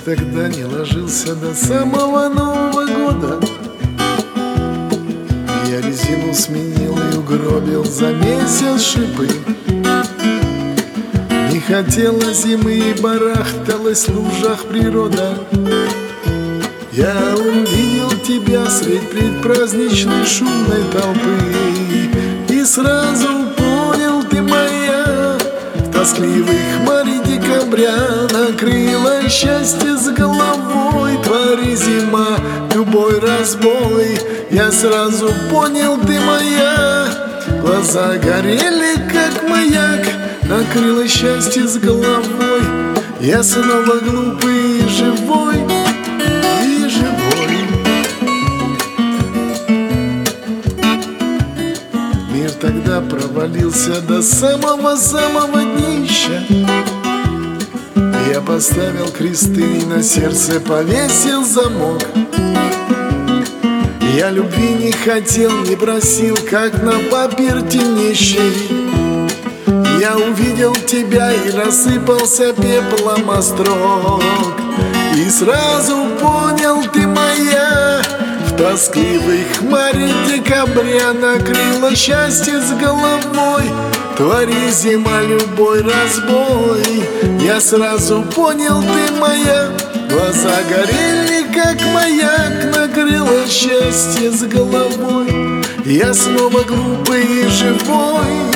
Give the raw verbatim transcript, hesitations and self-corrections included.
тогда не ложился до самого Нового года. Я резину сменил и угробил за месяц шипы. Не хотела зимы и барахталась в лужах природа. Я увидел тебя средь предпраздничной шумной толпы, и сразу понял, ты моя. В тоскливой хмари декабря накрыло счастье с головой. Твори зима, любой разбой, я сразу понял, ты моя. Глаза горели, как маяк, накрыло счастье с головой. Я снова глупый и живой, и живой. Мир тогда провалился до самого-самого днища. Я поставил кресты и на сердце повесил замок. Я любви не хотел, не просил, как на папирте нищий. Я увидел тебя и рассыпался пеплом острог, и сразу понял, ты моя. В тоскливой хмари декабря накрыло счастье с головой. Твори зима, любой разбой, я сразу понял, ты моя. Глаза горели, как маяк, накрыло счастье с головой. Я снова глупый и живой.